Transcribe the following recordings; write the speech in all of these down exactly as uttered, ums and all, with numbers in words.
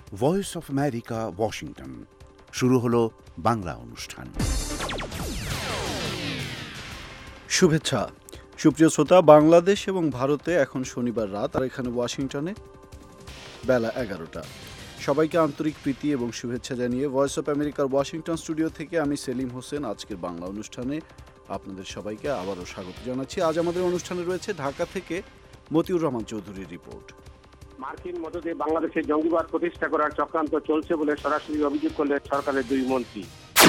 Voice of America, Washington. শুরু হলো বাংলা অনুষ্ঠান। শুভেচ্ছা সুপ্রিয় শ্রোতা, বাংলাদেশ এবং ভারতে এখন শনিবার রাত, আর এখানে ওয়াশিংটনে বেলা এগারোটা। সবাইকে আন্তরিক প্রীতি এবং শুভেচ্ছা জানিয়ে ভয়েস অফ আমেরিকার ওয়াশিংটন স্টুডিও থেকে আমি সেলিম হোসেন আজকের বাংলা অনুষ্ঠানে আপনাদের সবাইকে আবারও স্বাগত জানাচ্ছি। আজ আমাদের অনুষ্ঠানে রয়েছে ঢাকা থেকে মতিউর রহমান চৌধুরীর রিপোর্ট। মার্কিন মদদে বাংলাদেশে জঙ্গিবাদ প্রতিষ্ঠা করার চক্রান্ত চলছে বলে সরাসরি অভিযোগ করলেন সরকারের দুই মন্ত্রী।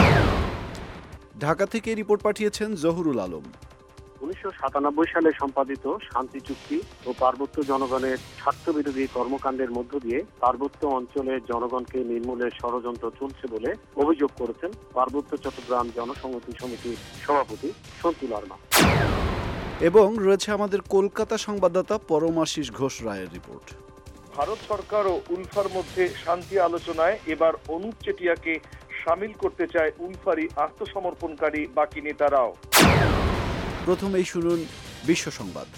ঢাকা থেকে রিপোর্ট পাঠিয়েছেন জহুরুল আলম। উনিশশো সাতানব্বই সালে সম্পাদিত শান্তি চুক্তি ও পার্বত্য জনগণের স্বার্থবিরোধী কর্মকাণ্ডের মধ্য দিয়ে পার্বত্য অঞ্চলের জনগণকে নির্মূলের ষড়যন্ত্র চলছে বলে অভিযোগ করেছেন পার্বত্য চট্টগ্রাম জনসংহতি সমিতির সভাপতি সন্তু লারমা। এবং রয়েছে আমাদের কলকাতা সংবাদদাতা পরমাশিস ঘোষ রায়ের রিপোর্ট। ভারত সরকার ও উলফার মধ্যে শান্তি আলোচনায় এবার অনুপ চেটিয়াকে শামিল করতে চায় উলফারি আত্মসমর্পণকারী বাকি নেতারাও। প্রথমেই শুনুন বিশ্ব সংবাদ।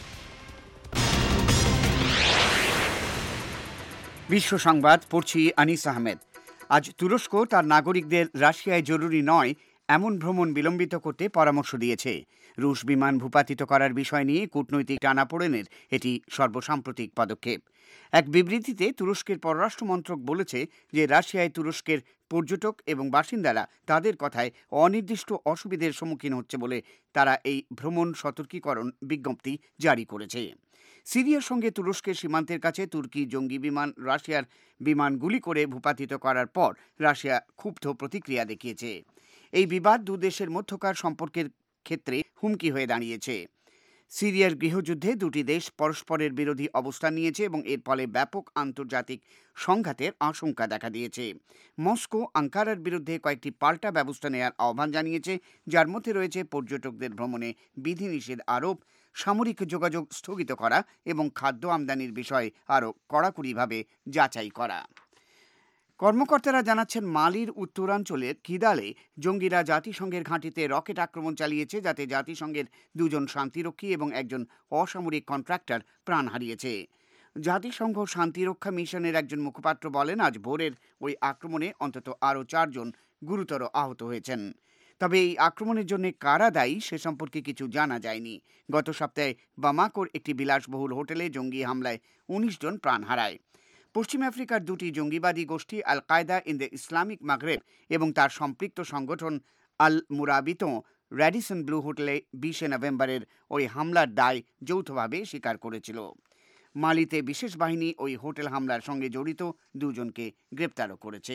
বিশ্ব সংবাদ পড়ছি আনিস আহমেদ। আজ তুরস্ক তার নাগরিকদের রাশিয়ায় জরুরি নয় এমন ভ্রমণ বিলম্বিত করতে পরামর্শ দিয়েছে। রুশ বিমান ভূপাতিত করার বিষয় নিয়ে কূটনৈতিক টানাপোড়েনের এটি সর্বসাম্প্রতিক পদক্ষেপ। এক বিবৃতিতে তুরস্কের পররাষ্ট্র মন্ত্রক বলেছে যে রাশিয়ায় তুরস্কের পর্যটক এবং বাসিন্দারা তাদের কথায় অনির্দিষ্ট অসুবিধার সম্মুখীন হচ্ছে বলে তারা এই ভ্রমণ সতর্কীকরণ বিজ্ঞপ্তি জারি করেছে। সিরিয়ার সঙ্গে তুরস্কের সীমান্তের কাছে তুর্কি জঙ্গি বিমান রাশিয়ার বিমান গুলি করে ভূপাতিত করার পর রাশিয়া ক্ষুব্ধ প্রতিক্রিয়া দেখিয়েছে। এই বিবাদ দু দেশের মধ্যকার সম্পর্কের ক্ষেত্রে হুমকি হয়ে দাঁড়িয়েছে। সিরিয়ার গৃহযুদ্ধে দুটি দেশ পরস্পরের বিরোধী অবস্থান নিয়েছে এবং এর ফলে ব্যাপক আন্তর্জাতিক সংঘাতের আশঙ্কা দেখা দিয়েছে। মস্কো আঙ্কারার বিরুদ্ধে কয়েকটি পাল্টা ব্যবস্থা নেওয়ার আহ্বান জানিয়েছে, যার মধ্যে রয়েছে পর্যটকদের ভ্রমণে বিধিনিষেধ আরোপ, সামরিক যোগাযোগ স্থগিত করা এবং খাদ্য আমদানির বিষয়ে আরও কড়াকড়িভাবে যাচাই করা। কর্মকর্তারা জানাচ্ছেন মালির উত্তরাঞ্চলের কিদালে জঙ্গিরা জাতিসংঘের ঘাঁটিতে রকেট আক্রমণ চালিয়েছে, যাতে জাতিসংঘের দুজন শান্তিরক্ষী এবং একজন অসামরিক কন্ট্রাক্টর প্রাণ হারিয়েছে। জাতিসংঘ শান্তিরক্ষা মিশনের একজন মুখপাত্র বলেন, আজ ভোরের ওই আক্রমণে অন্তত আরও চারজন গুরুতর আহত হয়েছেন। তবে এই আক্রমণের জন্য কারা দায়ী সে সম্পর্কে কিছু জানা যায়নি। গত সপ্তাহে বামাকোর একটি বিলাসবহুল হোটেলে জঙ্গি হামলায় উনিশ জন প্রাণ হারায়। পশ্চিম আফ্রিকার দুটি জঙ্গিবাদী গোষ্ঠী আল কায়দা ইন দ্য ইসলামিক মাগরেব এবং তার সম্পৃক্ত সংগঠন আল মুরাবিতো র্যাডিসন ব্লু হোটেলে বিশে নভেম্বরের ওই হামলার দায় যৌথভাবে স্বীকার করেছিল। মালিতে বিশেষ বাহিনী ওই হোটেল হামলার সঙ্গে জড়িত দুজনকে গ্রেপ্তারও করেছে।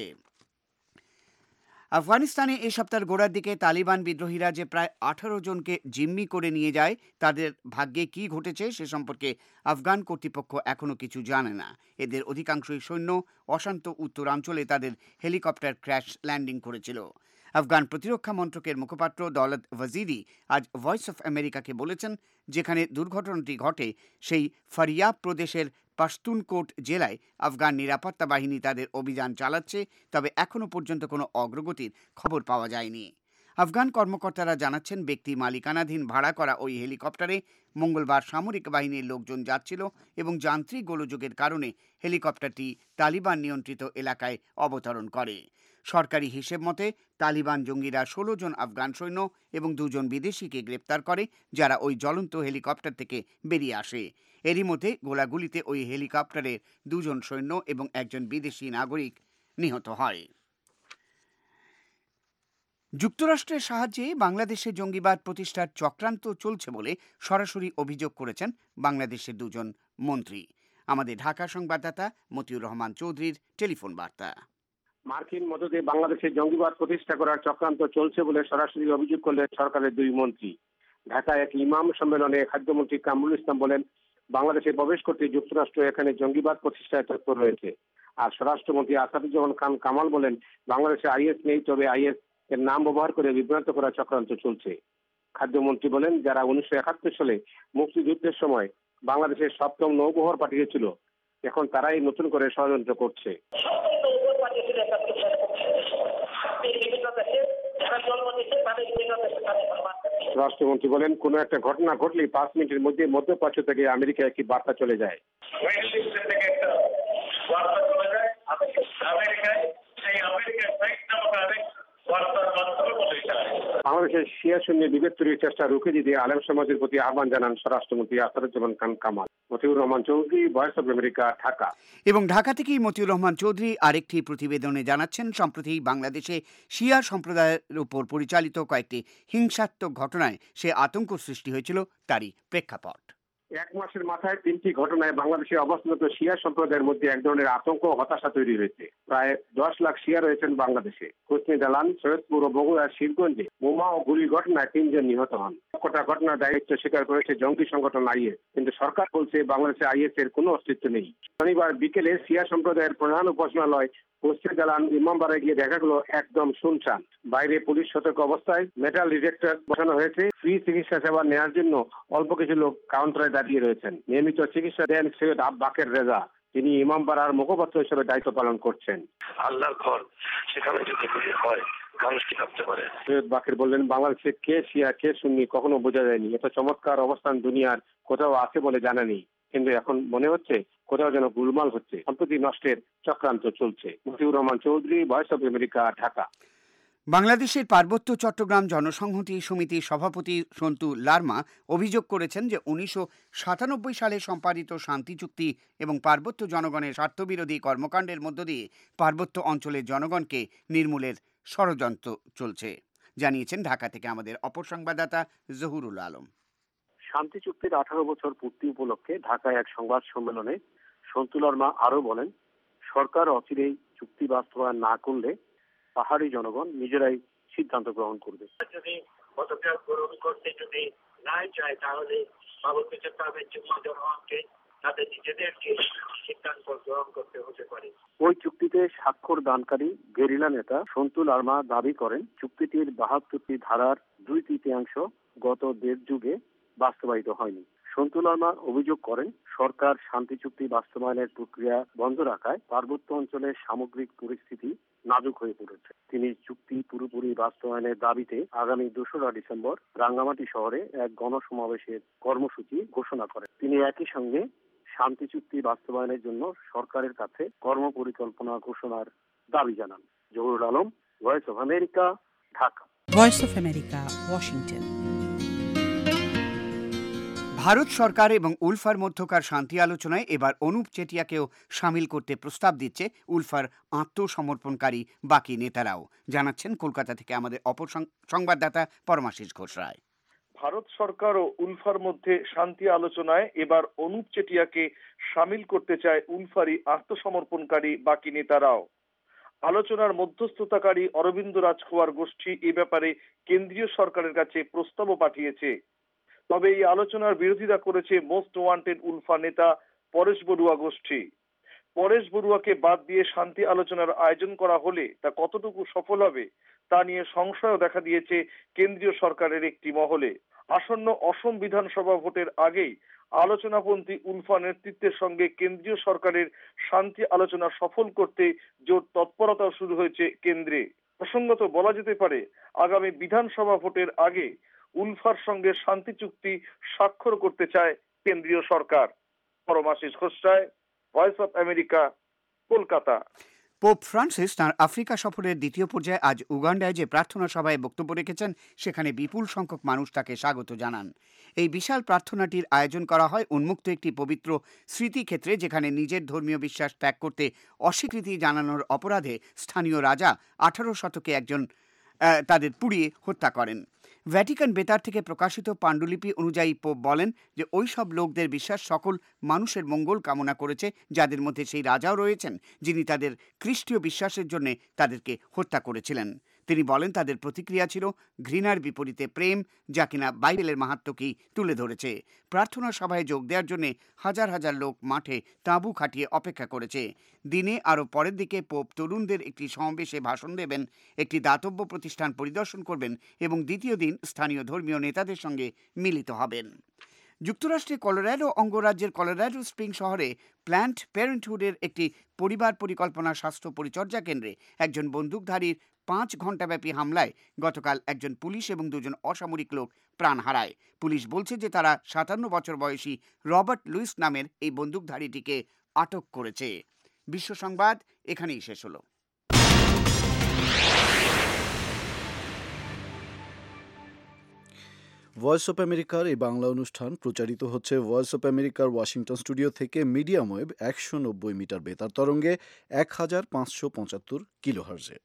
আফগানিস্তানে এ সপ্তাহের গোড়ার দিকে তালিবান বিদ্রোহীরা যে প্রায় আঠারো জনকে জিম্মি করে নিয়ে যায়, তাদের ভাগ্যে কি ঘটেছে সে সম্পর্কে আফগান কর্তৃপক্ষ এখনও কিছু জানে না। এদের অধিকাংশই সৈন্য অশান্ত উত্তরাঞ্চলে তাদের হেলিকপ্টার ক্র্যাশ ল্যান্ডিং করেছিল। আফগান প্রতিরক্ষা মন্ত্রকের মুখপাত্র দৌলত ওয়াজিরি আজ ভয়েস অফ আমেরিকাকে বলেছেন, যেখানে দুর্ঘটনাটি ঘটে সেই ফারিয়াব প্রদেশের পাশতুনকোট জেলায় আফগান নিরাপত্তা বাহিনী তাদের অভিযান চালাচ্ছে, তবে এখনও পর্যন্ত কোনো অগ্রগতির খবর পাওয়া যায়নি। আফগান কর্মকর্তারা জানাচ্ছেন, ব্যক্তি মালিকানাধীন ভাড়া করা ওই হেলিকপ্টারে মঙ্গলবার সামরিক বাহিনীর লোকজন যাচ্ছিল এবং যান্ত্রিক গোলযোগের কারণে হেলিকপ্টারটি তালিবান নিয়ন্ত্রিত এলাকায় অবতরণ করে। সরকারি হিসেব মতে তালিবান জঙ্গিরা ষোলো জন আফগান সৈন্য এবং দুজন বিদেশিকে গ্রেপ্তার করে, যারা ওই জ্বলন্ত হেলিকপ্টার থেকে বেরিয়ে আসে। এরই মধ্যে গোলাগুলিতে ওই হেলিকপ্টারের দুজন সৈন্য এবং একজন বিদেশি নাগরিক নিহত হয়। যুক্তরাষ্ট্রের সাহায্যে বাংলাদেশে জঙ্গিবাদ প্রতিষ্ঠার চক্রান্ত চলছে বলে সরাসরি অভিযোগ করেছেন বাংলাদেশের দুজন মন্ত্রী। আমাদের ঢাকা সংবাদদাতা মতিউর রহমান চৌধুরীর টেলিফোন বার্তা। মার্কিন মদদে বাংলাদেশে জঙ্গিবাদ প্রতিষ্ঠা করার চক্রান্ত চলছে বলে সরাসরি অভিযোগ করলেন সরকারের দুই মন্ত্রী। ঢাকায় এক ইমাম সম্মেলনে খাদ্যমন্ত্রী কামরুল ইসলাম বলেন, বাংলাদেশে প্রবেশ করতে যুক্তরাষ্ট্র এখানে জঙ্গিবাদ প্রতিষ্ঠায় তৎপর রয়েছে। আর স্বরাষ্ট্রমন্ত্রী আসাদুজ্জামান খান কামাল বলেন, বাংলাদেশে আইএস নেই, তবে আইএস এর নাম ব্যবহার করে বিভ্রান্ত করার চক্রান্ত চলছে। খাদ্যমন্ত্রী বলেন, যারা উনিশশো একাত্তর সালে মুক্তিযুদ্ধের সময় বাংলাদেশের সপ্তম নৌবহর পাঠিয়েছিল, এখন তারাই নতুন করে ষড়যন্ত্র করছে। রাষ্ট্রমন্ত্রী বলেন, কোন একটা ঘটনা ঘটলেই পাঁচ মিনিটের মধ্যে মধ্যপ্রাচ্য থেকে আমেরিকা একটি বার্তা চলে যায়। আমেরিকায় সেই আমেরিকার ফেক ডেমোক্রেটিক বার্তার মাধ্যমে বলে যায়। বাংলাদেশের শিয়া সুন্নি বিভেদ তৈরির চেষ্টা রুখে দিতে আলেম সমাজের প্রতি আহ্বান জানান স্বরাষ্ট্রমন্ত্রী Asaduzzaman Khan Kamal. Motiur Rahman Chowdhury, voice of America, Dhaka. এবং ঢাকা থেকেই মতিউর রহমান চৌধুরী আরেকটি প্রতিবেদনে জানাচ্ছেন, সম্প্রতি বাংলাদেশে শিয়া সম্প্রদায়ের উপর পরিচালিত কয়েকটি হিংসাত্মক ঘটনায় সে আতঙ্ক সৃষ্টি হয়েছিল, তারই প্রেক্ষাপট। এক মাসের মাথায় তিনটি ঘটনায় বাংলাদেশে অবস্থানত শিয়া সম্প্রদায়ের মধ্যে এক ধরনের আতঙ্ক ও হতাশা তৈরি হয়েছে। প্রায় দশ লাখ শিয়া রয়েছেন বাংলাদেশে। কোচনি দালান, সৈয়দপুর ও বগুড়ার শিবগঞ্জে বোমা ও গুলি ঘটনায় তিনজন নিহত হন। কটা ঘটনার দায়িত্ব স্বীকার করেছে জঙ্গি সংগঠন আইএস, কিন্তু সরকার বলছে বাংলাদেশে আইএস এর কোনো অস্তিত্ব নেই। শনিবার বিকেলে শিয়া সম্প্রদায়ের প্রধান উপাসনালয় কোচনি দালান ইমামবাড়ায় গিয়ে দেখা গেল একদম শুনশান। বাইরে পুলিশ সতর্ক অবস্থায় মেটাল ডিটেক্টর বসানো হয়েছে। ফ্রি চিকিৎসা সেবা নেওয়ার জন্য অল্প কিছু লোক কাউন্টারে দাঁড়িয়ে রয়েছেন। নিয়মিত চিকিৎসা দেন সৈয়দ বাকের রেজা, তিনি ইমামবাড়ার মুখপাত্র হিসেবে দায়িত্ব পালন করছেন। আল্লাহর ঘর, সেখানে যদি গুলি হয় মানুষ কি ভাবতে পারে? সৈয়দ বাকের বললেন, বাংলাদেশে কে শিয়া কে সুন্নি কখনো বোঝা যায়নি। এত চমৎকার অবস্থান দুনিয়ার কোথাও আছে বলে জানা নেই, কিন্তু এখন মনে হচ্ছে কোথাও যেন গোলমাল হচ্ছে, সম্প্রতি নষ্টের চক্রান্ত চলছে। Motiur Rahman Chowdhury, voice of America, Dhaka. বাংলাদেশের পার্বত্য চট্টগ্রাম জনসংহতি সমিতির সভাপতি সন্তু লারমা অভিযোগ করেছেন যে উনিশশো সাতানব্বই সালে সম্পাদিত শান্তি চুক্তি এবং পার্বত্য জনগণের স্বার্থবিরোধী কর্মকাণ্ডের মধ্য দিয়ে পার্বত্য অঞ্চলের জনগণকে নির্মূলের ষড়যন্ত্র চলছে। জানিয়েছেন ঢাকা থেকে আমাদের অপর সংবাদদাতা জহুরুল আলম। শান্তি চুক্তির আঠারো বছর পূর্তি উপলক্ষে ঢাকায় এক সংবাদ সম্মেলনে সন্তু লারমা আরো বলেন, সরকার অচিরেই চুক্তি বাস্তবায়ন না করলে পাহাড়ি জনগণ নিজেরাই সিদ্ধান্ত গ্রহণ করবে। যদি পদক্ষেপ গ্রহণ করতে যদি না চায়, তাহলে পার্বত্য চট্টগ্রামের জনগণকে তাদের নিজেদেরকে সিদ্ধান্ত গ্রহণ করতে হতে পারে। ওই চুক্তিতে স্বাক্ষর দানকারী গেরিলা নেতা সন্তু লারমা দাবি করেন, চুক্তিটির বাহাত্তরটি ধারার দুই তৃতীয়াংশ গত দেড় যুগে বাস্তবায়িত হয়নি। সন্তু লারমা অভিযোগ করেন, সরকার শান্তি চুক্তি বাস্তবায়নের প্রক্রিয়া বন্ধ রাখায় পার্বত্য অঞ্চলের সামগ্রিক পরিস্থিতি নাজুক হয়ে পড়েছে। তিনি চুক্তি পুরোপুরি বাস্তবায়নের দাবিতে আগামী দোসরা ডিসেম্বর রাঙ্গামাটি শহরে এক গণসমাবেশের কর্মসূচি ঘোষণা করেন। তিনি একই সঙ্গে শান্তি চুক্তি বাস্তবায়নের জন্য সরকারের কাছে কর্মপরিকল্পনা ঘোষণার দাবি জানান। Zahurul Alam, voice of America, Dhaka. Voice of America, Washington. Bharat সরকার এবং উলফার মধ্যকার শান্তি আলোচনায় এবার অনুপ চেটিয়াকেও সামিল করতে প্রস্তাব দিচ্ছে উলফার আত্মসমর্পণকারী বাকি নেতারাও। জানাচ্ছেন কলকাতা থেকে আমাদের অপর সংবাদদাতা পরমাশিস ঘোষ রায়। ভারত সরকার ও উলফার মধ্যে শান্তি আলোচনায় এবার অনুপ চেটিয়াকে সামিল করতে চায় উলফারি আত্মসমর্পণকারী বাকি নেতারাও। আলোচনার মধ্যস্থতাকারী অরবিন্দ রাজখোয়ার গোষ্ঠী এ ব্যাপারে কেন্দ্রীয় সরকারের কাছে প্রস্তাবও পাঠিয়েছে। তবে এই আলোচনার বিরোধিতা করেছে মোস্ট ওয়ান্টেড উলফা নেতা পরেশ বড়ুয়া গোষ্ঠী। পরেশ বড়ুয়াকে বাদ দিয়ে শান্তি আলোচনার আয়োজন করা হলে তা কতটুকু সফল হবে তা নিয়ে সংশয় দেখা দিয়েছে কেন্দ্রীয় সরকারের একটি মহলে। আসন্ন অসম বিধানসভা ভোটের আগেই আলোচনাপন্থী উলফা নেতৃত্বের সঙ্গে কেন্দ্রীয় সরকারের শান্তি আলোচনা সফল করতে জোর তৎপরতা শুরু হয়েছে কেন্দ্রে। প্রসঙ্গত বলা যেতে পারে, আগামী বিধানসভা ভোটের আগে উলফার সঙ্গে শান্তি চুক্তি স্বাক্ষর করতে চায় কেন্দ্রীয় সরকার। Paramashis Ghosh Roy, voice of America, Kolkata. Pope Francis তাঁর আফ্রিকা সফরের দ্বিতীয় পর্যায়ে আজ উগান্ডায় যে প্রার্থনা সভায় বক্তব্য রেখেছেন, সেখানে বিপুল সংখ্যক মানুষ তাকে স্বাগত জানান। এই বিশাল প্রার্থনাটির আয়োজন করা হয় উন্মুক্ত একটি পবিত্র স্মৃতিক্ষেত্রে, যেখানে নিজের ধর্মীয় বিশ্বাস ত্যাগ করতে অস্বীকৃতি জানানোর অপরাধে স্থানীয় রাজা আঠারো শতকে একজন তাদের পুড়িয়ে হত্যা করেন। ভ্যাটিকান বেতার থেকে প্রকাশিত পাণ্ডুলিপি অনুযায়ী পোপ বলেন যে ওই সব লোকদের বিশ্বাস সকল মানুষের মঙ্গল কামনা করেছে, যাদের মধ্যে সেই রাজাও রয়েছেন যিনি তাদের খ্রিস্টীয় বিশ্বাসের জন্য তাদেরকে হত্যা করেছিলেন। তিনি বলেন তাদের প্রতিক্রিয়া ছিল ঘৃণার বিপরীতে প্রেম, যা কিনা বাইবেলের মাহাত্ম্যকেই তুলে ধরেছে। প্রার্থনা সভায় যোগ দেওয়ার জন্য হাজার হাজার লোক মাঠে তাঁবু খাটিয়ে অপেক্ষা করেছে। দিনে আরও পরের দিকে পোপ তরুণদের একটি সমাবেশে ভাষণ দেবেন, একটি দাতব্য প্রতিষ্ঠান পরিদর্শন করবেন এবং দ্বিতীয় দিন স্থানীয় ধর্মীয় নেতাদের সঙ্গে মিলিত হবেন। যুক্তরাষ্ট্রের কলোরাডো অঙ্গরাজ্যের কলোরাডো স্প্রিং শহরে প্ল্যান্ড প্যারেন্টহুডের একটি পরিবার পরিকল্পনা স্বাস্থ্য পরিচর্যা কেন্দ্রে একজন বন্দুকধারীর পাঁচ ঘণ্টাব্যাপী হামলায় গতকাল একজন পুলিশ এবং দুজন অসামরিক লোক প্রাণ হারায়। পুলিশ বলছে যে তারা সাতান্ন বছর বয়সী রবার্ট লুইস নামের এই বন্দুকধারীটিকে আটক করেছে। বিশ্ব সংবাদ এখানেই শেষ হলো। ভয়েস অফ আমেরিকার এই বাংলা অনুষ্ঠান প্রচারিত হচ্ছে ভয়েস অফ আমেরিকার ওয়াশিংটন স্টুডিও থেকে মিডিয়াম ওয়েভ একশো নব্বই মিটার বেতার তরঙ্গে এক হাজার পাঁচশো পঁচাত্তর কিলোহার্জে।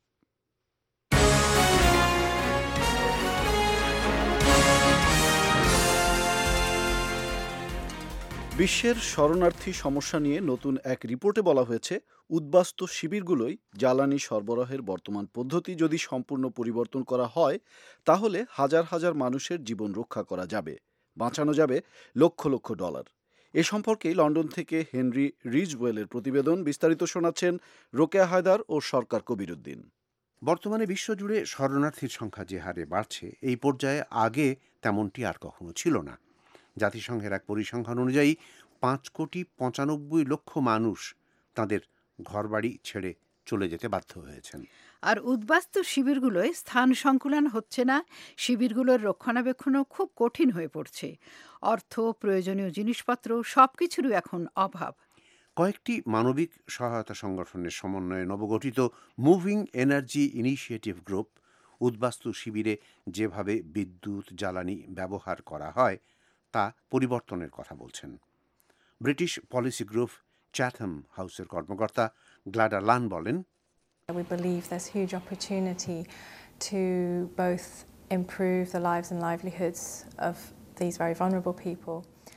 বিশ্বের শরণার্থী সমস্যা নিয়ে নতুন এক রিপোর্টে বলা হয়েছে, উদ্বাস্তু শিবিরগুলোই জ্বালানি সরবরাহের বর্তমান পদ্ধতি যদি সম্পূর্ণ পরিবর্তন করা হয় তাহলে হাজার হাজার মানুষের জীবন রক্ষা করা যাবে, বাঁচানো যাবে লক্ষ লক্ষ ডলার। এ সম্পর্কে লন্ডন থেকে হেনরি রিজওয়েলের প্রতিবেদন। বিস্তারিত শোনাচ্ছেন রোকেয়া হায়দার ও সরকার কবিরুদ্দিন। বর্তমানে বিশ্বজুড়ে শরণার্থীর সংখ্যা যে হারে বাড়ছে, এই পর্যায়ে আগে তেমনটি আর কখনো ছিল না। জাতিসংঘের এক পরিসংখ্যান অনুযায়ী পাঁচ কোটি পঁচানব্বই লক্ষ মানুষ তাদের ঘরবাড়ি ছেড়ে চলে যেতে বাধ্য হয়েছেন। আর উদ্বাস্তু শিবিরগুলোয় স্থান সংকুলান হচ্ছে না, শিবিরগুলোর রক্ষণাবেক্ষণও খুব কঠিন হয়ে পড়ছে। অর্থ, প্রয়োজনীয় জিনিসপত্র সবকিছুরই এখন অভাব। কয়েকটি মানবিক সহায়তা সংগঠনের সমন্বয়ে নবগঠিত মুভিং এনার্জি ইনিশিয়েটিভ গ্রুপ উদ্বাস্তু শিবিরে যেভাবে বিদ্যুৎ জ্বালানি ব্যবহার করা হয় তা পরিবর্তনের কথা বলছেন। ব্রিটিশ পলিসি গ্রুপ চ্যাথম হাউসের কর্মকর্তা গ্লাডা লান বলেন, We believe there's huge opportunity to both improve the lives and livelihoods of these very vulnerable people.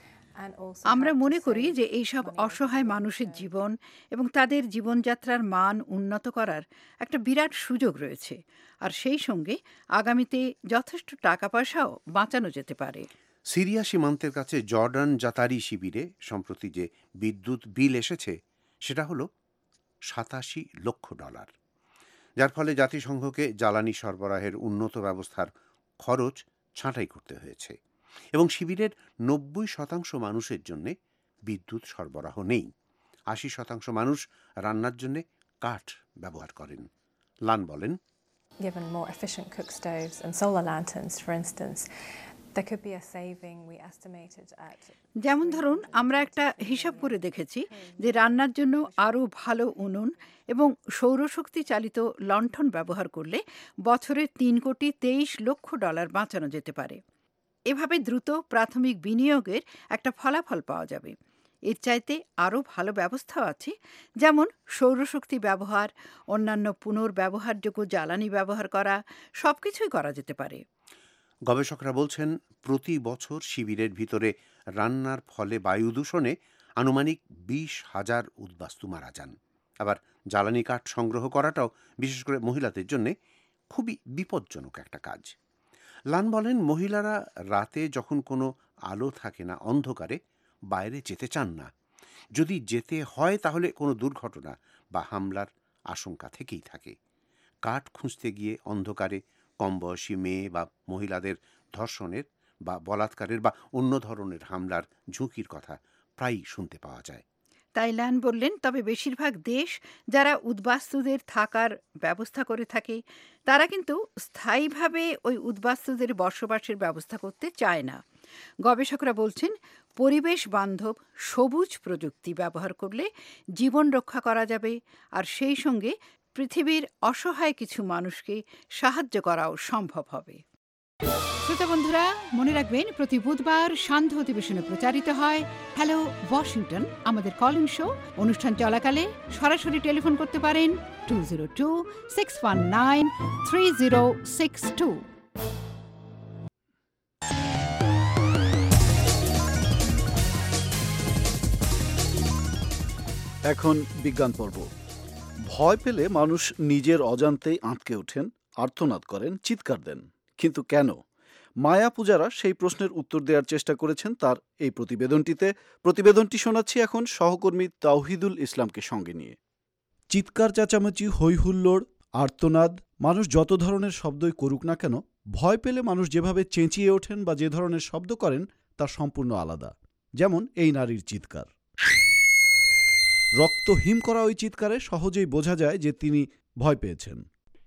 আমরা মনে করি যে এইসব অসহায় মানুষের জীবন এবং তাদের জীবনযাত্রার মান উন্নত করার একটা বিরাট সুযোগ রয়েছে, আর সেই সঙ্গে আগামীতে যথেষ্ট টাকা পয়সাও বাঁচানো যেতে পারে। সিরিয়া সীমান্তের কাছে জর্ডান জাতারি শিবিরে সম্প্রতি যে বিদ্যুৎ বিল এসেছে সেটা হলো সাতাশি লক্ষ ডলার, যার ফলে জাতিসংঘকে জ্বালানি সরবরাহের উন্নত ব্যবস্থার খরচ ছাঁটাই করতে হয়েছে এবং শিবিরের নব্বই শতাংশ মানুষের জন্য বিদ্যুৎ সরবরাহ নেই। আশি শতাংশ মানুষ রান্নার জন্য কাঠ ব্যবহার করেন। লান বলেন, Given more efficient cook stoves and solar lanterns, for instance, there could be a saving we estimated at. যেমন ধরুন, আমরা একটা হিসাব করে দেখেছি যে রান্নার জন্য আরও ভালো উনুন এবং সৌরশক্তি চালিত লণ্ঠন ব্যবহার করলে বছরে তিন কোটি তেইশ লক্ষ ডলার বাঁচানো যেতে পারে। এভাবে দ্রুত প্রাথমিক বিনিয়োগের একটা ফলাফল পাওয়া যাবে। এর চাইতে আরও ভালো ব্যবস্থাও আছে, যেমন সৌরশক্তি ব্যবহার, অন্যান্য পুনর্ব্যবহারযোগ্য জ্বালানি ব্যবহার করা, সব কিছুই করা যেতে পারে। গবেষকরা বলছেন, প্রতি বছর শিবিরের ভিতরে রান্নার ফলে বায়ু দূষণে আনুমানিক বিশ হাজার উদ্বাস্তু মারা যান। আবার জ্বালানি কাঠ সংগ্রহ করাটাও বিশেষ করে মহিলাদের জন্য খুবই বিপজ্জনক একটা কাজ। লান বলেন, মহিলারা রাতে যখন কোনো আলো থাকে না, অন্ধকারে বাইরে যেতে চান না। যদি যেতে হয় তাহলে কোনো দুর্ঘটনা বা হামলার আশঙ্কা থেকেই থাকে। কাঠ খুঁজতে গিয়ে অন্ধকারে কম বয়সী মেয়ে বা মহিলাদের ধর্ষণের বা বলাৎকারের বা অন্য ধরনের হামলার ঝুঁকির কথা প্রায়ই শুনতে পাওয়া যায়। তাই লান বললেন, তবে বেশিরভাগ দেশ যারা উদ্বাস্তুদের থাকার ব্যবস্থা করে থাকে তারা কিন্তু স্থায়ীভাবে ওই উদ্বাস্তুদের বসবাসের ব্যবস্থা করতে চায় না। গবেষকরা বলছেন, পরিবেশ বান্ধব সবুজ প্রযুক্তি ব্যবহার করলে জীবন রক্ষা করা যাবে, আর সেই সঙ্গে পৃথিবীর অসহায় কিছু মানুষকে সাহায্য করাও সম্ভব হবে। শ্রোতা বন্ধুরা, মনে রাখবেন, প্রতি বুধবার সান্ধ্য অধিবেশনে প্রচারিত হয় হ্যালো ওয়াশিংটন, আমাদের কলিং শো। অনুষ্ঠান চলাকালে সরাসরি টেলিফোন করতে পারেন two zero two six one nine three zero six two. এখন বিজ্ঞান পর্ব। ভয় পেলে মানুষ নিজের অজান্তেই আঁতকে ওঠেন, আর্তনাদ করেন, চিৎকার দেন। কিন্তু কেন? মায়া পূজারা সেই প্রশ্নের উত্তর দেওয়ার চেষ্টা করেছেন তার এই প্রতিবেদনটিতে। প্রতিবেদনটি শোনাচ্ছি এখন সহকর্মী তাওহিদুল ইসলামকে সঙ্গে নিয়ে। চিৎকার, চেঁচামেচি, হৈ হুল্লোড়, আর্তনাদ, মানুষ যত ধরনের শব্দই করুক না কেন, ভয় পেলে মানুষ যেভাবে চেঁচিয়ে ওঠেন বা যে ধরনের শব্দ করেন তা সম্পূর্ণ আলাদা। যেমন এই নারীর চিৎকার। রক্ত হিম করা ওই চিৎকারে সহজেই বোঝা যায় যে তিনি ভয় পেয়েছেন।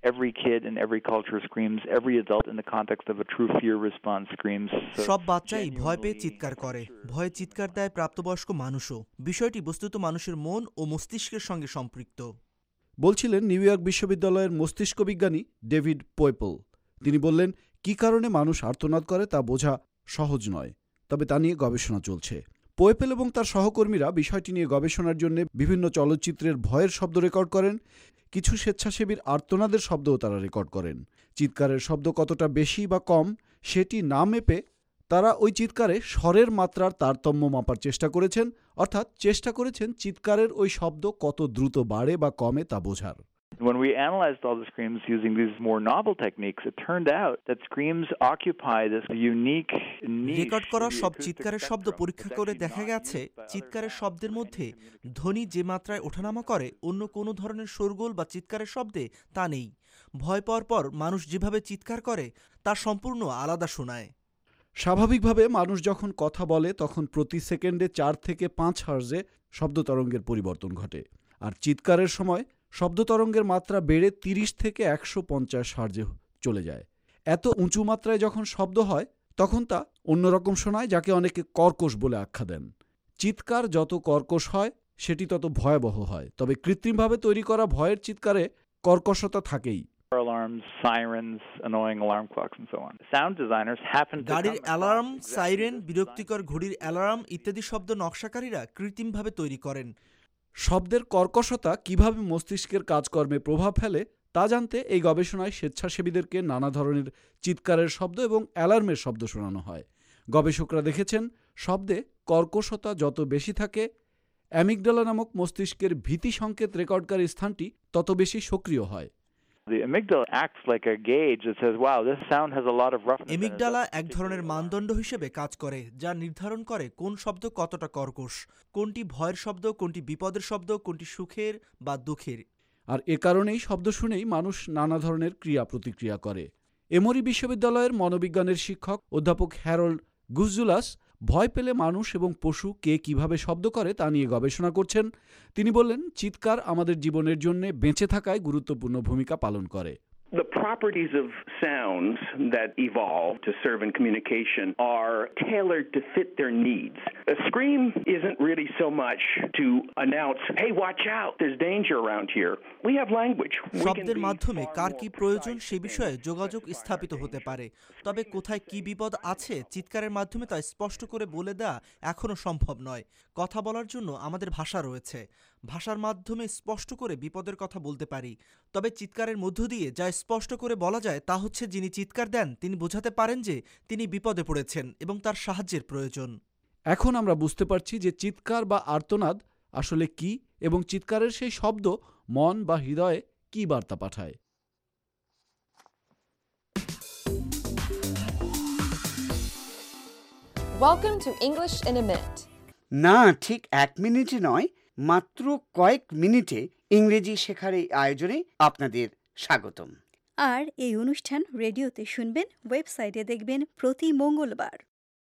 Every kid in every culture screams. Every adult in the context of a true fear response screams. So সব বাচ্চাই ভয় পেয়ে চিৎকার করে, ভয়ে চিৎকার দেয় প্রাপ্তবয়স্ক মানুষও। বিষয়টি বস্তুত মানুষের মন ও মস্তিষ্কের সঙ্গে সম্পৃক্ত। বলছিলেন নিউ ইয়র্ক বিশ্ববিদ্যালয়ের মস্তিষ্ক বিজ্ঞানী ডেভিড পোয়েপল। তিনি বললেন, কী কারণে মানুষ আর্তনাদ করে তা বোঝা সহজ নয়, তবে তা নিয়ে গবেষণা চলছে। পোয়েপেল এবং তার সহকর্মীরা বিষয়টি নিয়ে গবেষণার জন্য বিভিন্ন চলচ্চিত্রের ভয়ের শব্দ রেকর্ড করেন। কিছু স্বেচ্ছাসেবীর আর্তনাদের শব্দও তারা রেকর্ড করেন। চিৎকারের শব্দ কতটা বেশি বা কম সেটি না মেপে তারা ওই চিৎকারে স্বরের মাত্রার তারতম্য মাপার চেষ্টা করেছেন, অর্থাৎ চেষ্টা করেছেন চিৎকারের ওই শব্দ কত দ্রুত বাড়ে বা কমে তা বোঝার। when we analyzed all the screams using these more novel techniques, it turned out that screams occupy this unique niche. Record করা সব চিৎকারের শব্দ পরীক্ষা করে দেখা গেছে চিৎকারের শব্দের মধ্যে ধ্বনি যে মাত্রায় ওঠানামা করে অন্য কোনো ধরনের শোরগোল বা চিৎকারের শব্দে তা নেই। ভয় পাওয়ার পর মানুষ যেভাবে চিৎকার করে তা সম্পূর্ণ আলাদা শোনায়। স্বাভাবিকভাবে মানুষ যখন কথা বলে তখন প্রতি সেকেন্ডে চার থেকে পাঁচ হার্জে শব্দ তরঙ্গের পরিবর্তন ঘটে, আর চিৎকারের সময় শব্দ তরঙ্গের মাত্রা বেড়ে তিরিশ থেকে একশো পঞ্চাশ হার্জে চলে যায়। এত উঁচু মাত্রায় যখন শব্দ হয় তখন তা অন্যরকম শোনায়, যাকে অনেকে কর্কশ বলে আখ্যা দেন। চিৎকার যত কর্কশ হয় সেটি তত ভয়াবহ হয়, তবে কৃত্রিমভাবে তৈরি করা ভয়ের চিৎকারে কর্কশতা থাকেই। Alarms, sirens, annoying alarm clocks, and so on. Sound designers happen to গাড়ির অ্যালার্ম, সাইরেন, বিরক্তিকর ঘড়ির অ্যালার্ম ইত্যাদি শব্দ নকশাকারীরা কৃত্রিমভাবে তৈরি করেন। শব্দের কর্কশতা কিভাবে মস্তিষ্কের কাজকর্মে প্রভাব ফেলে তা জানতে এই গবেষণায় স্বেচ্ছাসেবীদেরকে নানা ধরনের চিৎকারের শব্দ এবং অ্যালার্মের শব্দ শোনানো হয়। গবেষকরা দেখেছেন শব্দে কর্কশতা যত বেশি থাকে, অ্যামিগডালা নামক মস্তিষ্কের ভীতি সংকেত রেকর্ডকারী স্থানটি তত বেশি সক্রিয় হয়। The amygdala acts like a gauge that says, wow, this sound has a lot of roughness. Amygdala এক ধরনের মানদণ্ড হিসেবে কাজ করে, যা নির্ধারণ করে কোন শব্দ কতটা কর্কশ, কোনটি ভয়ের শব্দ, কোনটি বিপদের শব্দ, কোনটি সুখের বা দুঃখের। আর এ কারণেই শব্দ শুনেই মানুষ নানা ধরনের ক্রিয়া প্রতিক্রিয়া করে। এমরি বিশ্ববিদ্যালয়ের মনোবিজ্ঞানের শিক্ষক অধ্যাপক হ্যারল্ড গুজজুলাস ভয় পেলে মানুষ এবং পশু কে কিভাবে শব্দ করে তা নিয়ে গবেষণা করছেন। তিনি বললেন, চিৎকার আমাদের জীবনের জন্য বেঁচে থাকায় গুরুত্বপূর্ণ ভূমিকা পালন করে। The properties of sounds that evolve to serve in communication are tailored to fit their needs. A scream isn't really so much to announce, hey, watch out, there's danger around here. We have language. শব্দের মাধ্যমে কার কি প্রয়োজন সে বিষয়ে যোগাযোগ স্থাপিত হতে পারে, তবে কোথায় কি বিপদ আছে চিৎকারের মাধ্যমে তা স্পষ্ট করে বলে দেওয়া এখনো সম্ভব নয়। কথা বলার জন্য আমাদের ভাষা রয়েছে, ভাষার মাধ্যমে স্পষ্ট করে বিপদের কথা বলতে পারি, তবে চিৎকারের মধ্য দিয়ে যা স্পষ্ট করে বলা যায় তা হচ্ছে যিনি চিৎকার দেন তিনি বোঝাতে পারেন যে তিনি বিপদে পড়েছেন এবং তার সাহায্যের প্রয়োজন। এখন আমরা বুঝতে পারছি যে চিৎকার বা আর্তনাদ আসলে কি এবং চিৎকারের সেই শব্দ মন বা হৃদয়ে কি বার্তা পাঠায়। Welcome to English in a minute. না, ঠিক এক মিনিটে নয়, মাত্র কয়েক মিনিটে ইংরেজি শেখার এই আয়োজনে আপনাদের স্বাগতম। আর এই অনুষ্ঠান রেডিওতে শুনবেন, ওয়েবসাইটে দেখবেন প্রতি মঙ্গলবার।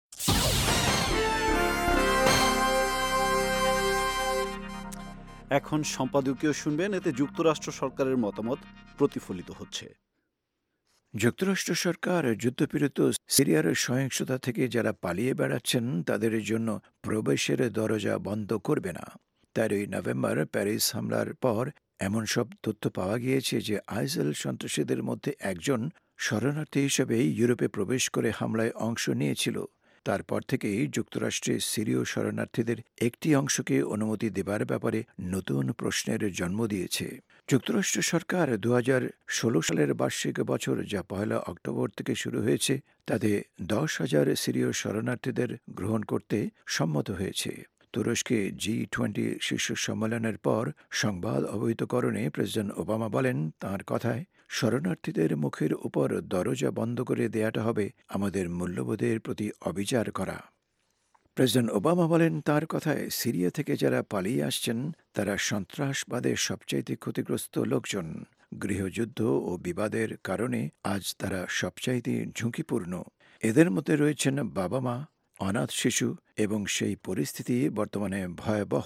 এখন সম্পাদকীয় শুনবেন, এতে যুক্তরাষ্ট্র সরকারের মতামত প্রতিফলিত হচ্ছে। যুক্তরাষ্ট্র সরকার যুদ্ধপীড়িত সিরিয়ার সহিংসতা থেকে যারা পালিয়ে বেড়াচ্ছেন তাদের জন্য প্রবেশের দরজা বন্ধ করবে না। তেরোই নভেম্বর প্যারিস হামলার পর এমন সব তথ্য পাওয়া গিয়েছে যে আইএসএল সন্ত্রাসীদের মধ্যে একজন শরণার্থী হিসেবে ইউরোপে প্রবেশ করে হামলায় অংশ নিয়েছিল। তারপর থেকেই যুক্তরাষ্ট্রে সিরীয় শরণার্থীদের একটি অংশকে অনুমতি দেবার ব্যাপারে নতুন প্রশ্নের জন্ম দিয়েছে। যুক্তরাষ্ট্র সরকার দু হাজার ষোলো সালের বার্ষিক বছর, যা পয়লা অক্টোবর থেকে শুরু হয়েছে, তাতে দশ হাজার সিরীয় শরণার্থীদের গ্রহণ করতে সম্মত হয়েছে। তুরস্কে জি টোয়েন্টি শীর্ষ সম্মেলনের পর সংবাদ অবহিতকরণে প্রেসিডেন্ট ওবামা বলেন, তাঁর কথায় শরণার্থীদের মুখের উপর দরজা বন্ধ করে দেয়াটা হবে আমাদের মূল্যবোধের প্রতি অবিচার করা। প্রেসিডেন্ট ওবামা বলেন, তার কথায় সিরিয়া থেকে যারা পালিয়ে আসছেন তারা সন্ত্রাসবাদের সবচাইতে ক্ষতিগ্রস্ত লোকজন। গৃহযুদ্ধ ও বিবাদের কারণে আজ তারা সবচাইতে ঝুঁকিপূর্ণ। এদের মধ্যে রয়েছেন বাবা মা, অনাথ শিশু, এবং সেই পরিস্থিতি বর্তমানে ভয়াবহ।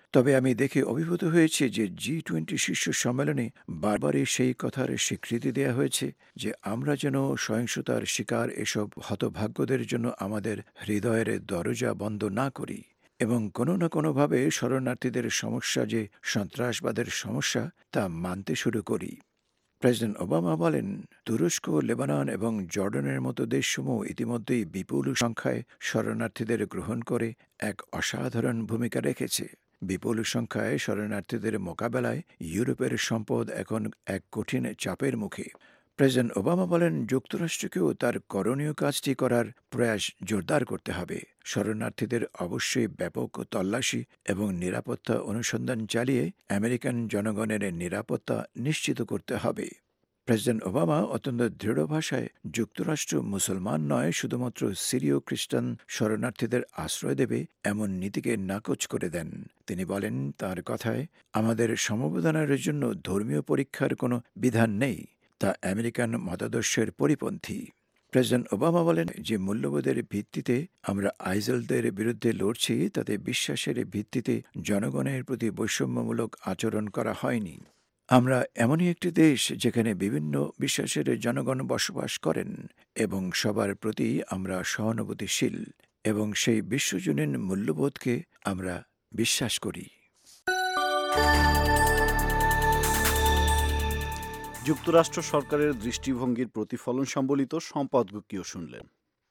তবে আমি দেখে অভিভূত হয়েছি যে জি টোয়েন্টি শীর্ষ সম্মেলনে বারবারই সেই কথার স্বীকৃতি দেওয়া হয়েছে যে আমরা যেন সহিংসতার শিকার এসব হতভাগ্যদের জন্য আমাদের হৃদয়ের দরজা বন্ধ না করি এবং কোনো না কোনোভাবে শরণার্থীদের সমস্যা যে সন্ত্রাসবাদের সমস্যা তা মানতে শুরু করি। প্রেসিডেন্ট ওবামা বলেন, তুরস্ক, লেবানন এবং জর্ডানের মতো দেশসমূহ ইতিমধ্যেই বিপুল সংখ্যায় শরণার্থীদের গ্রহণ করে এক অসাধারণ ভূমিকা রেখেছে। বিপুল সংখ্যায় শরণার্থীদের মোকাবেলায় ইউরোপের সম্পদ এখন এক কঠিন চাপের মুখে। প্রেসিডেন্ট ওবামা বলেন, যুক্তরাষ্ট্রকেও তার করণীয় কাজটি করার প্রয়াস জোরদার করতে হবে। শরণার্থীদের অবশ্যই ব্যাপক তল্লাশি এবং নিরাপত্তা অনুসন্ধান চালিয়ে আমেরিকান জনগণের নিরাপত্তা নিশ্চিত করতে হবে। প্রেসিডেন্ট ওবামা অত্যন্ত দৃঢ় ভাষায় যুক্তরাষ্ট্র মুসলমান নয়, শুধুমাত্র সিরীয় খ্রিস্টান শরণার্থীদের আশ্রয় দেবে এমন নীতিকে নাকচ করে দেন। তিনি বলেন, তার কথায়, আমাদের সমবেদনার জন্য ধর্মীয় পরীক্ষার কোনো বিধান নেই, তা আমেরিকান মতাদর্শের পরিপন্থী। প্রেসিডেন্ট ওবামা বলেন যে মূল্যবোধের ভিত্তিতে আমরা আইসেলদের বিরুদ্ধে লড়ছি, তাতে বিশ্বাসের ভিত্তিতে জনগণের প্রতি বৈষম্যমূলক আচরণ করা হয়নি। আমরা এমনই একটি দেশ যেখানে বিভিন্ন বিশ্বাসের জনগণ বসবাস করেন এবং সবার প্রতি আমরা সহানুভূতিশীল এবং সেই বিশ্বজনীন মূল্যবোধকে আমরা বিশ্বাস করি। যুক্তরাষ্ট্র সরকারের দৃষ্টিভঙ্গির প্রতিফলন সম্বলিত সম্পাদকীয় শুনলেন।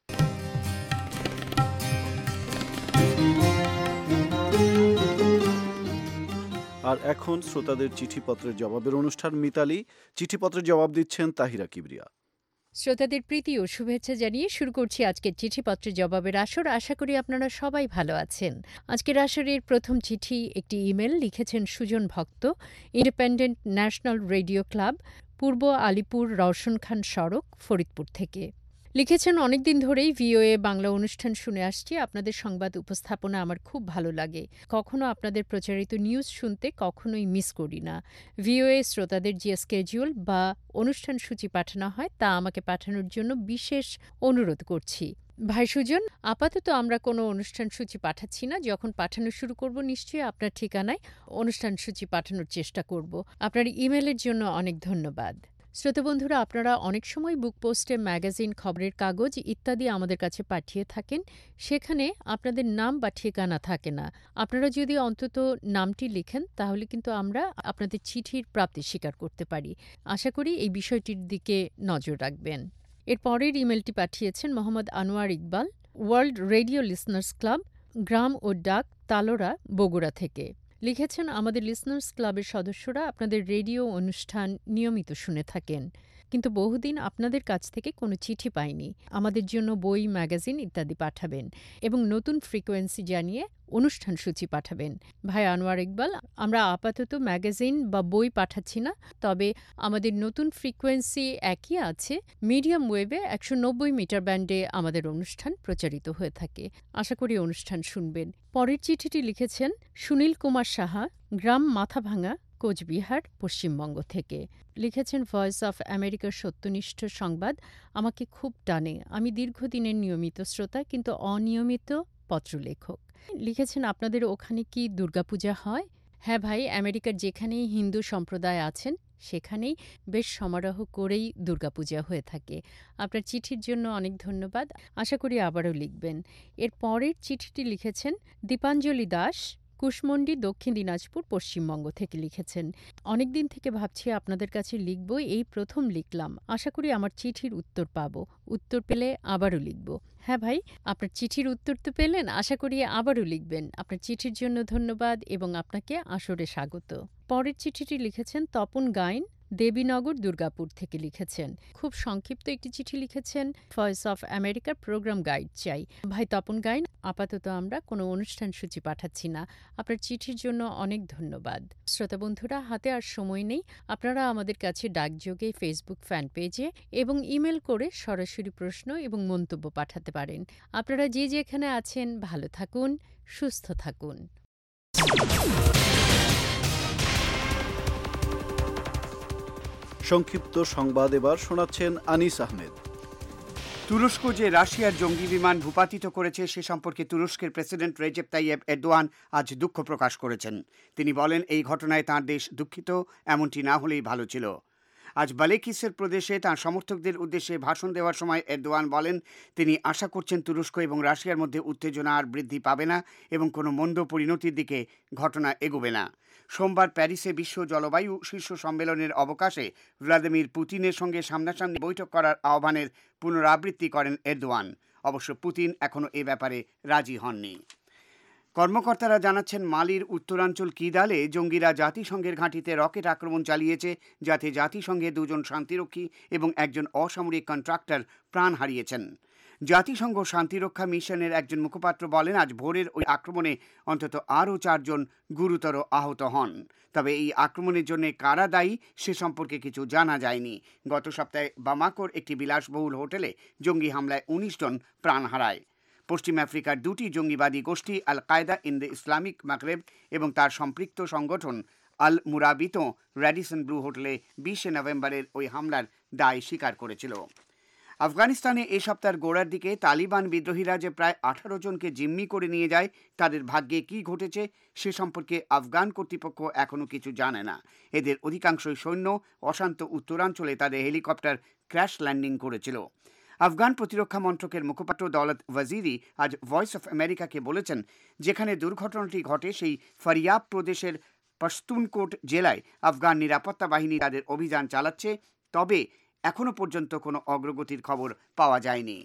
আর এখন শ্রোতাদের চিঠিপত্রের জবাবের অনুষ্ঠান। মিতালি, চিঠিপত্রের জবাব দিচ্ছেন তাহিরা কিবরিয়া। শ্রোতাদের প্রীতি ও শুভেচ্ছা জানিয়ে শুরু করছি আজকের চিঠিপত্রের জবাবের আসর। আশা করি আপনারা সবাই ভালো আছেন। আজকের আসরের প্রথম চিঠি একটি ইমেল লিখেছেন সুজন ভক্ত, ইন্ডিপেন্ডেন্ট ন্যাশনাল রেডিও ক্লাব, পূর্ব আলিপুর রওশন খান সড়ক, ফরিদপুর থেকে। লিখেছেন, অনেকদিন ধরেই ভিওএ বাংলা অনুষ্ঠান শুনে আসছি। আপনাদের সংবাদ উপস্থাপনা আমার খুব ভালো লাগে। কখনো আপনাদের প্রচারিত নিউজ শুনতে কখনোই মিস করি না। ভিওএ শ্রোতাদের যে স্কেডিউল বা অনুষ্ঠান সূচি পাঠানো হয় তা আমাকে পাঠানোর জন্য বিশেষ অনুরোধ করছি। ভাই সুজন, আপাতত আমরা কোনো অনুষ্ঠান সূচি পাঠাচ্ছি না। যখন পাঠানো শুরু করব নিশ্চয়ই আপনার ঠিকানায় অনুষ্ঠান সূচি পাঠানোর চেষ্টা করব। আপনার ইমেলের জন্য অনেক ধন্যবাদ। শ্রোতাবন্ধুরা, আপনারা অনেক সময় বুক পোস্টে, ম্যাগাজিন, খবরের কাগজ ইত্যাদি আমাদের কাছে পাঠিয়ে থাকেন। সেখানে আপনাদের নাম বা ঠিকানা থাকে না। আপনারা যদি অন্তত নামটি লিখেন তাহলে কিন্তু আমরা আপনাদের চিঠির প্রাপ্তি স্বীকার করতে পারি। আশা করি এই বিষয়টির দিকে নজর রাখবেন। এর পরের ইমেলটি পাঠিয়েছেন Mohammad Anwar Iqbal, world radio listeners club, গ্রাম ও ডাক, তালোড়া, বগুড়া থেকে। লিখেছেন, আমাদের লিসনার্স ক্লাবের সদস্যরা আপনাদের রেডিও অনুষ্ঠান নিয়মিত শুনে থাকেন, কিন্তু বহুদিন আপনাদের কাছ থেকে কোনো চিঠি পাইনি। আমাদের জন্য বই, ম্যাগাজিন ইত্যাদি পাঠাবেন এবং নতুন ফ্রিকোয়েন্সি জানিয়ে অনুষ্ঠান সূচি পাঠাবেন। ভাই আনোয়ার ইকবাল, আমরা আপাতত ম্যাগাজিন বা বই পাঠাচ্ছি না, তবে আমাদের নতুন ফ্রিকোয়েন্সি একই আছে। মিডিয়াম ওয়েভে একশো নব্বই মিটার ব্যান্ডে আমাদের অনুষ্ঠান প্রচারিত হয়ে থাকে। আশা করি অনুষ্ঠান শুনবেন। পরের চিঠিটি লিখেছেন সুনীল কুমার সাহা, গ্রাম মাথাভাঙা, কোচবিহার, পশ্চিমবঙ্গ থেকে। লিখেছেন, ভয়েস অফ আমেরিকার সত্যনিষ্ঠ সংবাদ আমাকে খুব টানে। আমি দীর্ঘদিনের নিয়মিত শ্রোতা, কিন্তু অনিয়মিত পত্রলেখক। লিখেছেন, আপনাদের ওখানে কি দুর্গাপূজা হয়? হ্যাঁ ভাই, আমেরিকার যেখানেই হিন্দু সম্প্রদায় আছেন সেখানেই বেশ সমারোহ করেই দুর্গাপূজা হয়ে থাকে। আপনার চিঠির জন্য অনেক ধন্যবাদ। আশা করি আবারও লিখবেন। এর পরের চিঠিটি লিখেছেন দীপাঞ্জলি দাস, কুশমন্ডি, দক্ষিণ দিনাজপুর, পশ্চিমবঙ্গ থেকে। লিখেছেন, অনেকদিন থেকে ভাবছি আপনাদের কাছে লিখব, এই প্রথম লিখলাম। আশা করি আমার চিঠির উত্তর পাব। উত্তর পেলে আবারও লিখব। হ্যাঁ ভাই, আপনার চিঠির উত্তর তো পেলেন, আশা করি আবারও লিখবেন। আপনার চিঠির জন্য ধন্যবাদ এবং আপনাকে আসরে স্বাগত। পরের চিঠিটি লিখেছেন তপন গাইন, দেবীনগর, দুর্গাপুর থেকে। লিখেছেন, খুব সংক্ষিপ্ত একটি চিঠি লিখেছেন, ভয়েস অফ আমেরিকার প্রোগ্রাম গাইড চাই। ভাই তপন গাইন, আপাতত আমরা কোনো অনুষ্ঠান সূচি পাঠাচ্ছি না। আপনার চিঠির জন্য অনেক ধন্যবাদ। শ্রোতা বন্ধুরা, হাতে আর সময় নেই। আপনারা আমাদের কাছে ডাকযোগে, ফেসবুক ফ্যান পেজে এবং ইমেল করে সরাসরি প্রশ্ন এবং মন্তব্য পাঠাতে পারেন। আপনারা যে যেখানে আছেন ভালো থাকুন, সুস্থ থাকুন। সংক্ষিপ্ত সংবাদ এবার শোনাচ্ছেন আনিস আহমেদ। তুরস্ক যে রাশিয়ার জঙ্গি বিমান ভূপাতিত করেছে সে সম্পর্কে তুরস্কের প্রেসিডেন্ট রেজেপ তাইয়েপ এরদোয়ান আজ দুঃখ প্রকাশ করেছেন। তিনি বলেন, এই ঘটনায় তাঁর দেশ দুঃখিত, এমনটি না হলেই ভালো ছিল। আজ বালেকিসের প্রদেশে তাঁর সমর্থকদের উদ্দেশ্যে ভাষণ দেওয়ার সময় এরদোয়ান বলেন, তিনি আশা করছেন তুরস্ক এবং রাশিয়ার মধ্যে উত্তেজনা আর বৃদ্ধি পাবে না এবং কোনো মন্দ পরিণতির দিকে ঘটনা এগোবে না। সোমবার প্যারিসে বিশ্ব জলবায়ু শীর্ষ সম্মেলনের অবকাশে ভ্লাদিমির পুতিনের সঙ্গে সামনাসামনি বৈঠক করার আহ্বানের পুনরাবৃত্তি করেন এরদোয়ান। অবশ্য পুতিন এখনও এ ব্যাপারে রাজি হননি। কর্মকর্তারা জানাচ্ছেন, মালির উত্তরাঞ্চল কিদালে জঙ্গিরা জাতিসংঘের ঘাঁটিতে রকেট আক্রমণ চালিয়েছে, যাতে জাতিসংঘের দুজন শান্তিরক্ষী এবং একজন অসামরিক কন্ট্রাক্টর প্রাণ হারিয়েছেন। জাতিসংঘ শান্তিরক্ষা মিশনের একজন মুখপাত্র বলেন, আজ ভোরের ওই আক্রমণে অন্তত আরও চারজন গুরুতর আহত হন। তবে এই আক্রমণের জন্য কারা দায়ী সে সম্পর্কে কিছু জানা যায়নি। গত সপ্তাহে বামাকোর একটি বিলাসবহুল হোটেলে জঙ্গি হামলায় উনিশ জন প্রাণ হারায়। পশ্চিম আফ্রিকার দুটি জঙ্গিবাদী গোষ্ঠী আল কায়দা ইন দ্য ইসলামিক মাগরেব এবং তার সম্পৃক্ত সংগঠন আল মুরাবিত র্যাডিসন ব্লু হোটেলে বিশে নভেম্বরের ওই হামলার দায় স্বীকার করেছিল। আফগানিস্তানে এই সপ্তাহের গোড়ার দিকে তালিবান বিদ্রোহীরা যে প্রায় আঠারো জনকে জিম্মি করে নিয়ে যায়, তাদের ভাগ্যে কি ঘটেছে সে সম্পর্কে আফগান কর্তৃপক্ষ এখনও কিছু জানে না। এদের অধিকাংশই সৈন্য অশান্ত উত্তরাঞ্চলে তাদের হেলিকপ্টার ক্র্যাশ ল্যান্ডিং করেছিল। আফগান প্রতিরক্ষা মন্ত্রকের মুখপাত্র দৌলত ওয়াজিরি আজ ভয়েস অফ আমেরিকাকে বলেছেন, যেখানে দুর্ঘটনাটি ঘটে সেই ফারিয়াব প্রদেশের পশতুনকোট জেলায় আফগান নিরাপত্তা বাহিনী তাদের অভিযান চালাচ্ছে, তবে এখনো পর্যন্ত কোনো অগ্রগতির খবর পাওয়া যায়নি।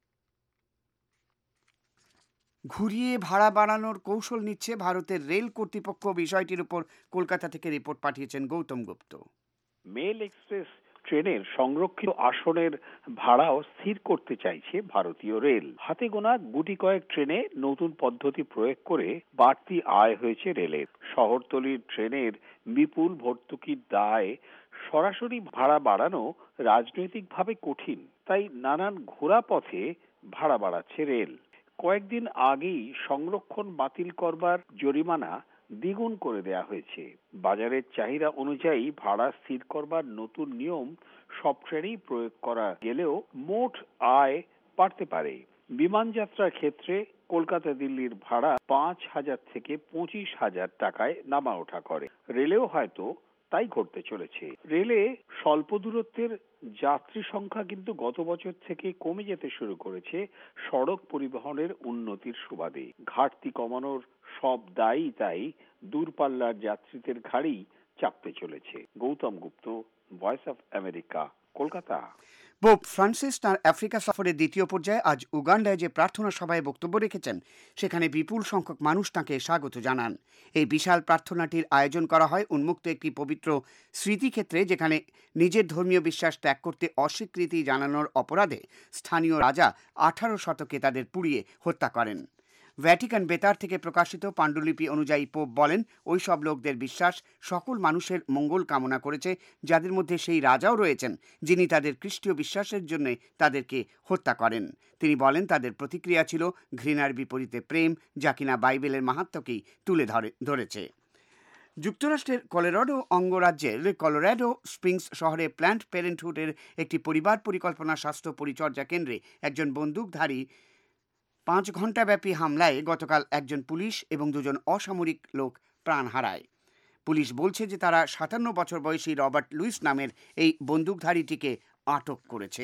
ঘুরিয়ে ভাড়া বাড়ানোর কৌশল নিচ্ছে ভারতের রেল কর্তৃপক্ষ। বিষয়টির উপর কলকাতা থেকে রিপোর্ট পাঠিয়েছেন গৌতম গুপ্ত। মেল এক্সপ্রেস ট্রেনের সংরক্ষিত আসনের ভাড়াও স্থির করতে চাইছে ভারতীয় রেল। হাতে গোনা গুটি কয়েক ট্রেনে নতুন পদ্ধতি প্রয়োগ করে বাড়তি আয় হয়েছে রেলের। শহরতলির ট্রেনের বিপুল ভর্তুকির দায় সরাসরি ভাড়া বাড়ানো রাজনৈতিকভাবে কঠিন, তাই নানান ঘোরা পথে ভাড়া বাড়াচ্ছে রেল। কয়েকদিন আগেই সংরক্ষণ বাতিল করবার জরিমানা দ্বিগুণ করে দেয়া হয়েছে। বাজারের চাহিদা অনুযায়ী ভাড়া স্থির করবার নতুন নিয়ম সব ট্রেনেই প্রয়োগ করা গেলেও মোট আয় বাড়তে পারে। বিমান যাত্রার ক্ষেত্রে কলকাতা দিল্লির ভাড়া পাঁচ হাজার থেকে পঁচিশ হাজার টাকায় নামা ওঠা করে। রেলেও হয়তো তাই ঘটতে চলেছে। রেলে স্বল্প দূরত্বের যাত্রী সংখ্যা কিন্তু গত বছর থেকে কমে যেতে শুরু করেছে সড়ক পরিবহনের উন্নতির সুবাদে। ঘাটতি কমানোর সব দায়ী তাই দূরপাল্লার যাত্রীদের ঘাড়েই চাপতে চলেছে। Gautam Gupta, voice of America, Kolkata. Pope Francis তাঁর আফ্রিকা সফরের দ্বিতীয় পর্যায়ে আজ উগান্ডায় যে প্রার্থনা সভায় বক্তব্য রেখেছেন, সেখানে বিপুল সংখ্যক মানুষ তাঁকে স্বাগত জানান। এই বিশাল প্রার্থনাটির আয়োজন করা হয় উন্মুক্ত একটি পবিত্র স্মৃতিক্ষেত্রে, যেখানে নিজের ধর্মীয় বিশ্বাস ত্যাগ করতে অস্বীকৃতি জানানোর অপরাধে স্থানীয় রাজা আঠারো শতকে তাদের পুড়িয়ে হত্যা করেন। ভ্যাটিকান বেতার থেকে প্রকাশিত পাণ্ডুলিপি অনুযায়ী পোপ বলেন, ওই সব লোকদের বিশ্বাস সকল মানুষের মঙ্গল কামনা করেছে, যাদের মধ্যে সেই রাজাও রয়েছেন যিনি তাদের খ্রিস্টীয় বিশ্বাসের জন্য তাদেরকে হত্যা করেন। তিনি বলেন, তাদের প্রতিক্রিয়া ছিল ঘৃণার বিপরীতে প্রেম, যা কিনা বাইবেলের মাহাত্ম্যকেই তুলে ধরে ধরেছে। যুক্তরাষ্ট্রের কলোরাডো অঙ্গরাজ্যের কলোরাডো স্প্রিংস শহরে প্ল্যান্ড প্যারেন্টহুডের একটি পরিবার পরিকল্পনা স্বাস্থ্য পরিচর্যা কেন্দ্রে একজন বন্দুকধারী পাঁচ ঘণ্টাব্যাপী হামলায় গতকাল একজন পুলিশ এবং দুজন অসামরিক লোক প্রাণ হারায়। পুলিশ বলছে যে তারা সাতান্ন বছর বয়সী রবার্ট লুইস নামের এই বন্দুকধারীটিকে আটক করেছে।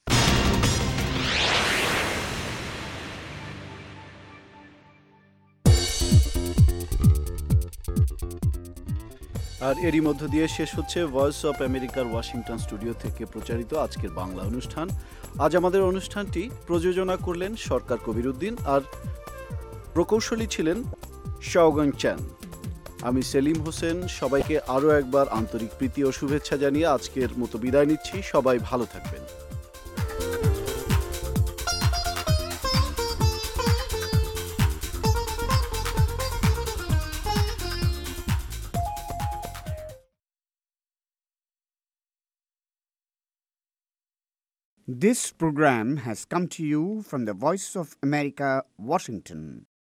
আর এরই মধ্য দিয়ে শেষ হচ্ছে ভয়েস অফ আমেরিকার ওয়াশিংটন স্টুডিও থেকে প্রচারিত আজকের বাংলা অনুষ্ঠান। আজ আমাদের অনুষ্ঠানটি প্রযোজনা করলেন সরকার কবির উদ্দিন, আর প্রকৌশলী ছিলেন শাওগাং চ্যান। আমি সেলিম হোসেন সবাইকে আরও একবার আন্তরিক প্রীতি ও শুভেচ্ছা জানিয়ে আজকের মতো বিদায় নিচ্ছি। সবাই ভালো থাকবেন। This program has come to you from the Voice of America, Washington.